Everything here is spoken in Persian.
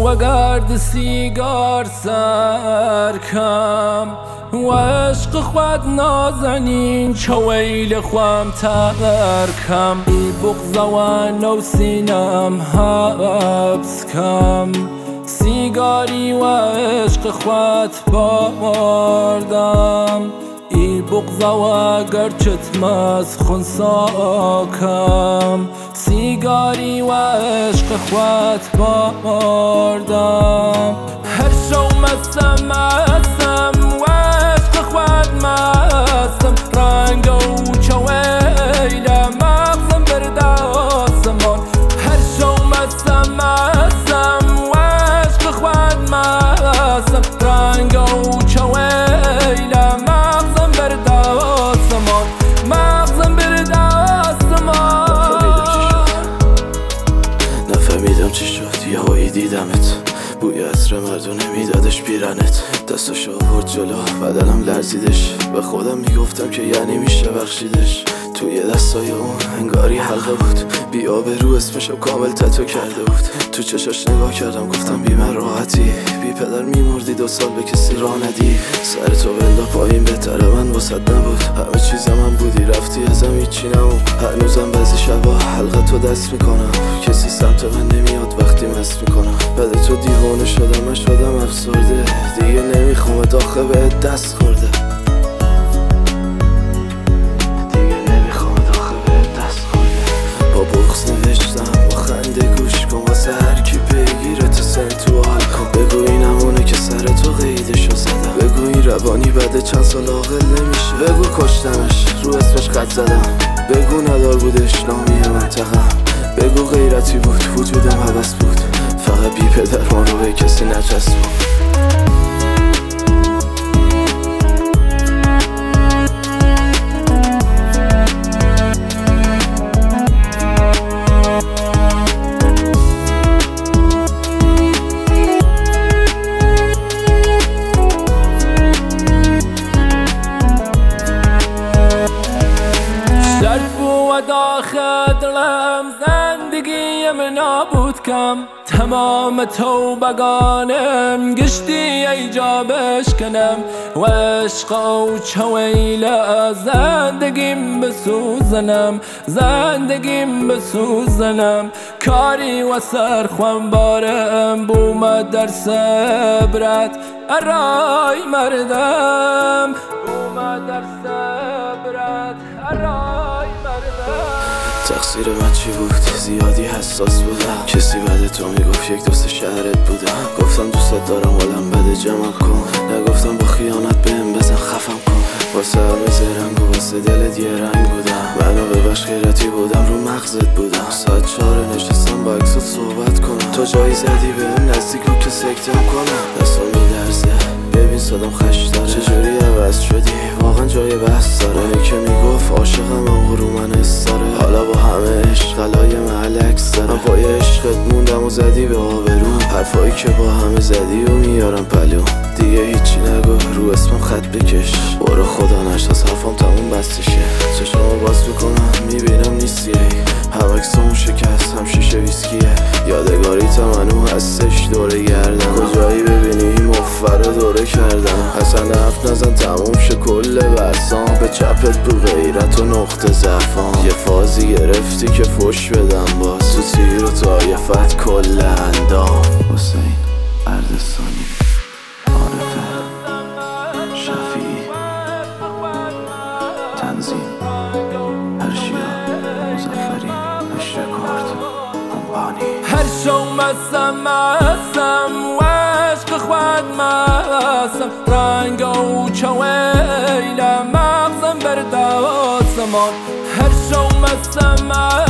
وگرد سیگار سرکم و عشق خود نازنین چویل خوام ترکم ای بغض و نو سینم حبس کم سیگاری و عشق خود باردم ای بغض و گرچت مسخون ساکم سیگاری و عشق خود باردم هر شو مستم و عشق خود مستم رنگ و چویل مغزم برد آسمان هر شو مستم و عشق خود مستم رنگ و چویل مغزم برد آسمان مغزم برد آسمان نفهمیدم چی شد یهویی دیدمت بوی عطر مردونه میدادش بیرنت دستاشو آورد جلو بدنم لرزیدش به خودم میگفتم که یعنی میشه بخشیدش توی دستای اون انگاری حلقه بود بی آبرو اسمشو کامل تتو کرده بود تو چشاش نگاه کردم گفتم بی من راحتی بی پدر میمردی 2 سال به کسی راه ندی سر تو بندا پایین بهتره من واسد نبود همه چیزم هم بودی رفتی ازم هیچی نمون هنوزم بعضی شبا حلقه تو دست میکنم کسی سمت من نمیاد وقتی مست میکنم بعد تو دیوانه شدم افسرده دیگه نمیخوام داخل بهت دست خورده با بغض نوشتم با خنده گوش کن واسه هر کی بگیره تو سنتوال کن بگو این همونه که سر تو قیدشو زدم بگو این روانی بعد چند سال عاقل نمیشه بگو کشتمش رو اسمش خط زدم بگو ندار بودش نامی منطقم بگو غیرتی بود وجودم حوث بود فقط بی پدر ما رو به کسی نچسبون و داخل دلم زندگیم نابود کم تمام توبگانم گشتی ایجا بشکنم و عشق و چویل زندگیم بسوزنم کاری و سرخوان بارم بومد در صبرت ارای مردم بومد در صبرت ارای تقصیر من چی بود؟ زیادی حساس بودم کسی بعد تو میگفت یک دوست شهرت بودم گفتم دوست دارم ولم بده جمع کن نگفتم با خیانت بهم بزن خفم کن واسه همه زرنگ و واسه دلت یه رنگ بودم منو ببخش خیرتی بودم رو مغزت بودم ساعت 4 نشستم با عکسات صحبت کنم تو جایی زدی بهم نزدیک رو که سکتم کنم دستم میلرزه ببین صدام خش داره چجوری عوض شدی واقعا جای بحث داره اونی که میگفت عاشقم اما رو من استاره حالا با همه عشق علای عکس داره من پای عشقت موندم و زدی به آبروم حرفایی که با همه زدی و میارم پلو دیگه هیچی نگو رو اسمم خط بکش برو خدا نشناس حرفام تموم بستشه چشمو باز میکنم میبینم نیستی هم عکسامون شکست هم شیشه ویسکیه یادگاری تمنو هستش دوره گردن کجایی ببینی مفر دوره کردن حسن حرف نزن تموم شه کل برسام به چپت بو غیرت و نقطه ضعفام یه فازی گرفتی که فش بدم باز تو تیر و طایفت کل اندام حسین اردستانی عارفه شفیعی تنظیم هرشیا مظفری اشتکارت همبانی هر شو مستم و عشق خود مستم رنگ و چویل مغزم برد آسمان هر شو مستم